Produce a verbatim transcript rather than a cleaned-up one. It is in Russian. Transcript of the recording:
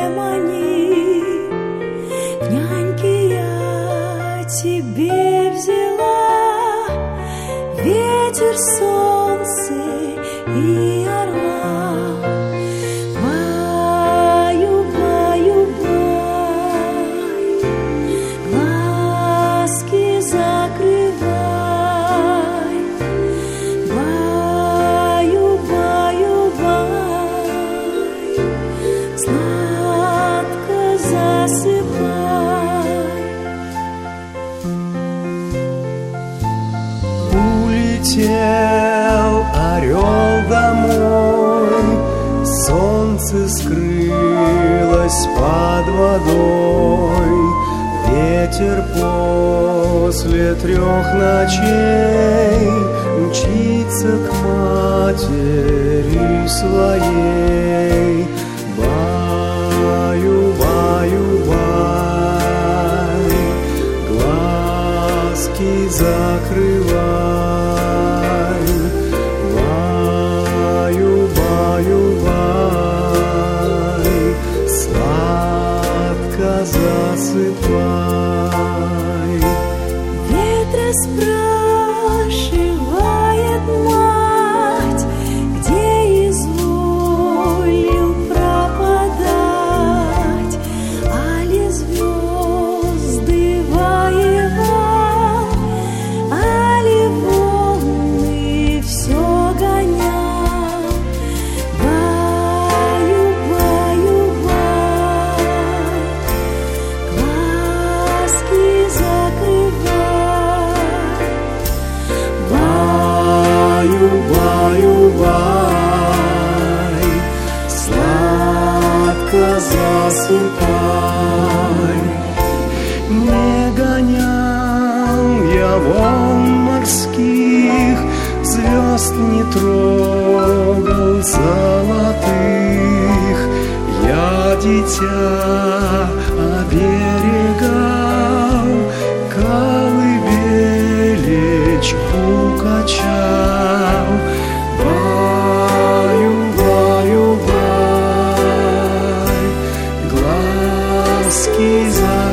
мани. Няньки я тебе взяла, ветер, солнце и орла. Баю, баю, баю, глазки закрывай. Баю, баю, баю, сладко засыпай. Улетел орел домой, солнце скрылось под водой. Ветер после трех ночей мчится к матери своей. Баю, баю, бай, глазки закрывай. Баю, баю, бай, сладко засыпай. Ветра спрашивает мать, где изволил пропадать, али звезды воевал, али волны все гонял. Баю, баю, бай, глазки закрывай. Баю, баю, бай, сладко засыпай. Не гонял я волн морских, звезд не трогал золотых. Я дитя оберегал, колыбелечку качал. Баю, баю, бай, глазки за